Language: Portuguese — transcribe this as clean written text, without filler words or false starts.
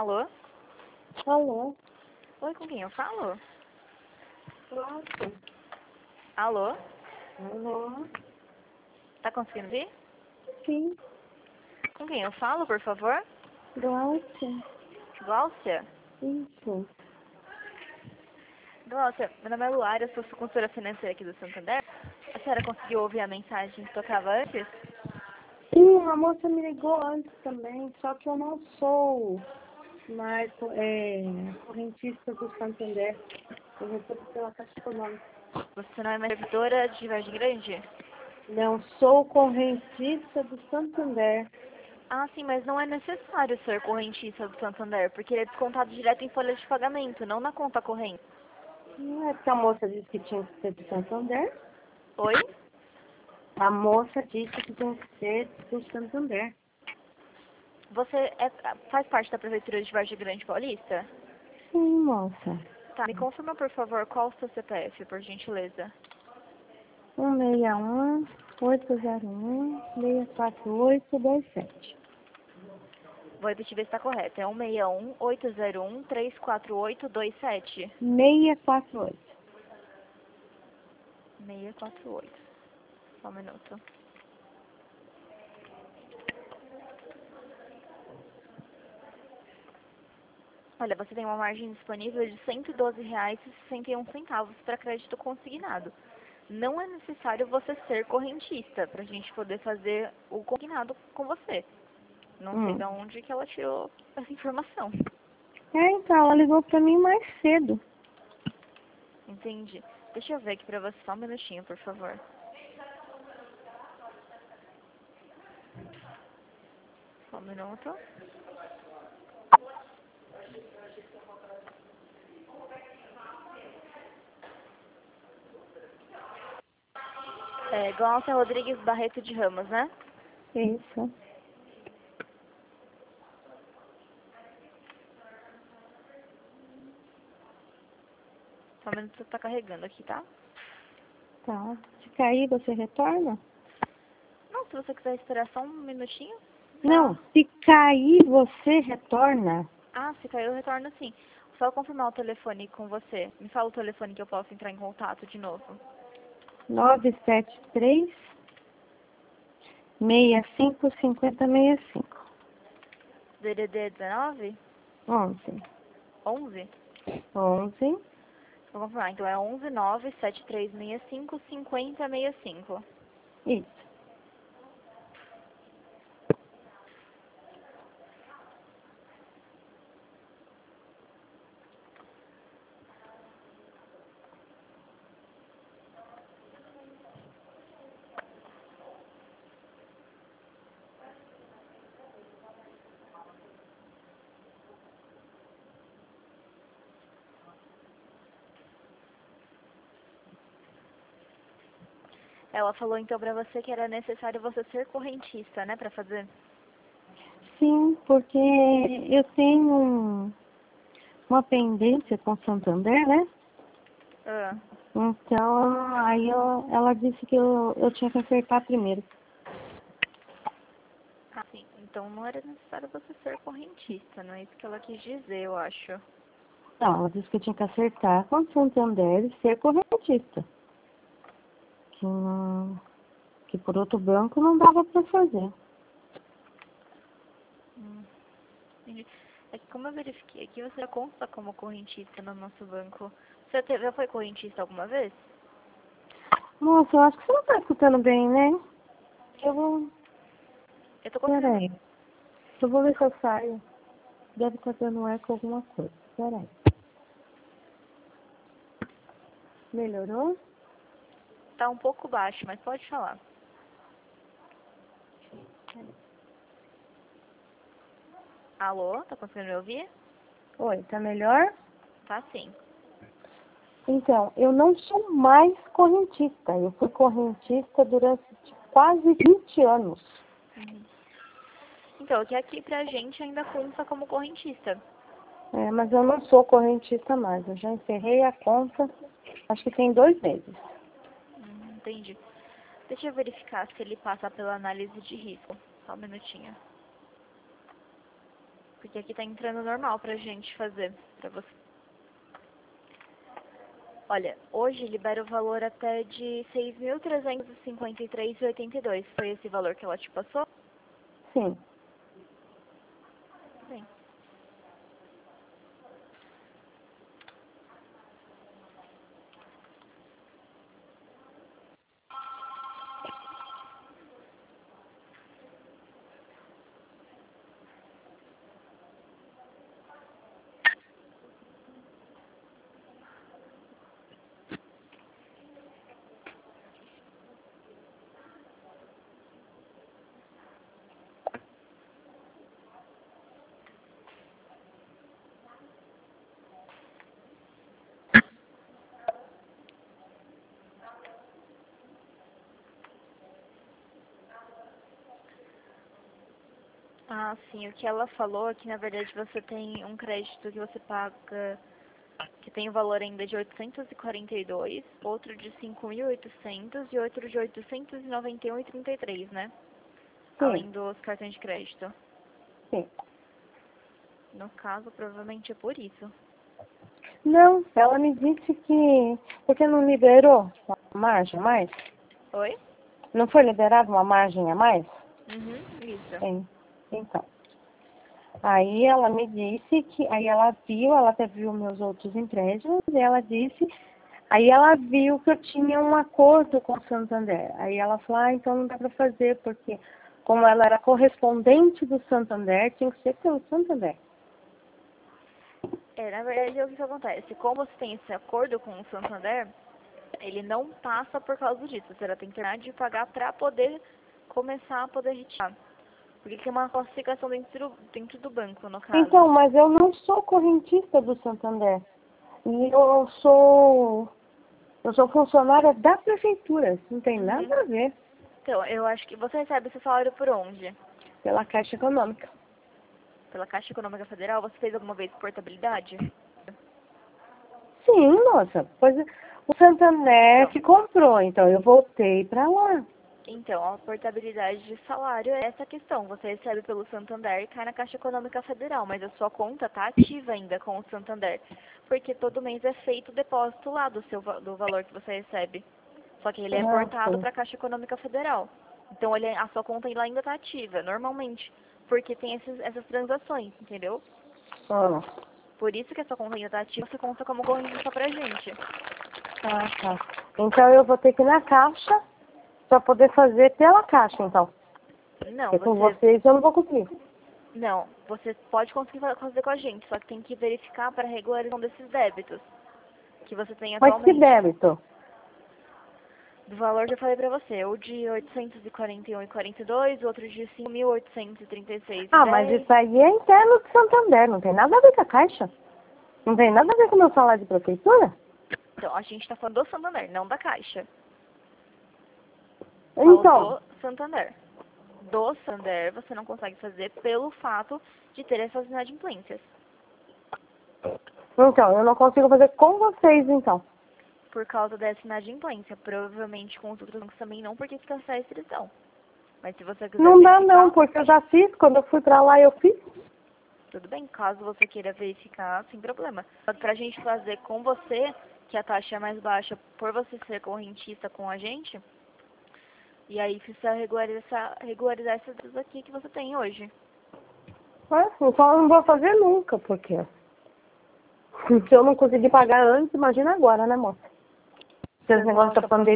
Alô? Alô? Oi, com quem eu falo? Nossa. Alô? Alô? Tá conseguindo vir? Sim, Com quem eu falo, por favor? Glaucia. Gláucia? Isso. Gláucia, meu nome é Luara, eu sou consultora financeira aqui do Santander. A senhora conseguiu ouvir a mensagem que tocava antes? Sim, a moça me ligou antes também, só que eu não sou mais correntista do Santander. Eu recebo pela Caixa Econômica. Você não é mais servidora de Vargem Grande? Não sou correntista do Santander. Ah, sim, mas não é necessário ser correntista do Santander, porque ele é descontado direto em folha de pagamento, não na conta corrente. Não é que a moça disse que tinha que ser do Santander? Oi? A moça disse que tinha que ser do Santander. Você faz parte da Prefeitura de Vargem Grande Paulista? Sim, moça. Tá, me confirma, por favor, qual o seu CPF, por gentileza. 161-801-64827. Vou repetir ver se está correto. É 161-801-34827. 648. 648. Só um minuto. Olha, você tem uma margem disponível de R$ 112,61 para crédito consignado. Não é necessário você ser correntista para a gente poder fazer o consignado com você. Não sei de onde que ela tirou essa informação. Então, ela ligou pra mim mais cedo. Entendi. Deixa eu ver aqui para você só um minutinho, por favor. Só um minuto. É, Glaucia Rodrigues Barreto de Ramos, né? Isso. Só um minuto, você tá carregando aqui, tá? Tá. Se cair, você retorna? Não, se você quiser esperar só um minutinho. Não, se cair, você retorna. Ah, se caiu, eu retorno sim. Só confirmar o telefone com você. Me fala o telefone que eu posso entrar em contato de novo. 973 65 50 65. DDD 19? 11. 11? 11. Vou confirmar. Então é 11 9 7365 5065. Isso. Ela falou então pra você que era necessário você ser correntista, né, pra fazer. Sim, porque eu tenho uma pendência com Santander, né? Ah, Então, aí ela disse que eu tinha que acertar primeiro. sim. Então não era necessário você ser correntista, não é isso que ela quis dizer, eu acho. Não, ela disse que eu tinha que acertar com Santander e ser correntista. Que por outro banco não dava para fazer. Entendi. É que como eu verifiquei aqui, você já consta como correntista no nosso banco. Você já foi correntista alguma vez? Moça, eu acho que você não tá escutando bem, né? Eu vou... Eu tô conseguindo. Peraí. Eu vou ver se eu saio. Deve estar dando eco alguma coisa. Peraí. Melhorou? Tá um pouco baixo, mas pode falar. Alô? Tá conseguindo me ouvir? Oi, tá melhor? Tá sim. Então, eu não sou mais correntista. Eu fui correntista durante quase 20 anos. Então, que aqui pra gente ainda conta como correntista. Mas eu não sou correntista mais. Eu já encerrei a conta, acho que tem 2 meses. Entendi. Deixa eu verificar se ele passa pela análise de risco. Só um minutinho. Porque aqui tá entrando normal pra gente fazer, pra você. Olha, hoje libera o valor até de 6.353,82. Foi esse valor que ela te passou? Sim. Sim. Ah, sim. O que ela falou é que, na verdade, você tem um crédito que você paga, que tem o valor ainda de 842, outro de 5.800 e outro de 891,33, né? Sim. Além dos cartões de crédito. Sim. No caso, provavelmente é por isso. Não, ela me disse que... Porque não liberou uma margem a mais? Oi? Não foi liberada uma margem a mais? Uhum, isso. Sim. Então. Aí ela me disse que... Aí ela até viu meus outros empréstimos e ela disse... Aí ela viu que eu tinha um acordo com o Santander. Aí ela falou, então não dá para fazer, porque como ela era correspondente do Santander, tinha que ser pelo Santander. Na verdade, é o que acontece. Como você tem esse acordo com o Santander, ele não passa por causa disso. Você tem que terminar de pagar para poder começar a poder retirar. Porque tem uma classificação dentro do banco, no caso. Então, mas eu não sou correntista do Santander. E eu sou funcionária da prefeitura. Isso não tem nada a ver Então, eu acho que você recebe seu salário por onde? pela Caixa Econômica. Pela Caixa Econômica Federal? Você fez alguma vez portabilidade? Sim, moça. Pois o Santander que comprou, então eu voltei para lá. Então, a portabilidade de salário é essa questão. Você recebe pelo Santander e cai na Caixa Econômica Federal, mas a sua conta tá ativa ainda com o Santander. Porque todo mês é feito o depósito lá do valor que você recebe. Só que ele é reportado Sim. para a Caixa Econômica Federal. Então, a sua conta ainda está ativa, normalmente. Porque tem essas transações, entendeu? Ah, Por isso que a sua conta ainda está ativa, você conta como correntista pra gente. tá. Então eu vou ter que ir na Caixa para poder fazer pela Caixa, então. Não, Porque com vocês eu não vou conseguir. Não, você pode conseguir fazer com a gente, só que tem que verificar para a regularização desses débitos que você tem Mas que atualmente. débito? Do valor que eu falei pra você, o de 841,42, o outro de 5.836,10. Ah, mas isso aí é interno do Santander, não tem nada a ver com a Caixa. Não tem nada a ver com o meu salário de prefeitura. Então, a gente tá falando do Santander, não da Caixa. Então, Falo do Santander. Do Santander você não consegue fazer pelo fato de ter essas inadimplências. eu não consigo fazer com vocês, então. Por causa dessa inadimplência. Provavelmente com os outros bancos também não, porque fica essa restrição. Mas se você quiser Não dá verificar, não, porque eu já fiz, quando eu fui pra lá eu fiz. tudo bem. Caso você queira verificar, sem problema. Só que pra gente fazer com você, que a taxa é mais baixa por você ser correntista com a gente, e aí precisa regularizar essas coisas aqui que você tem hoje. Então eu não vou fazer nunca, porque se eu não conseguir pagar antes, imagina agora, né, moça? Se esse negócio da pandemia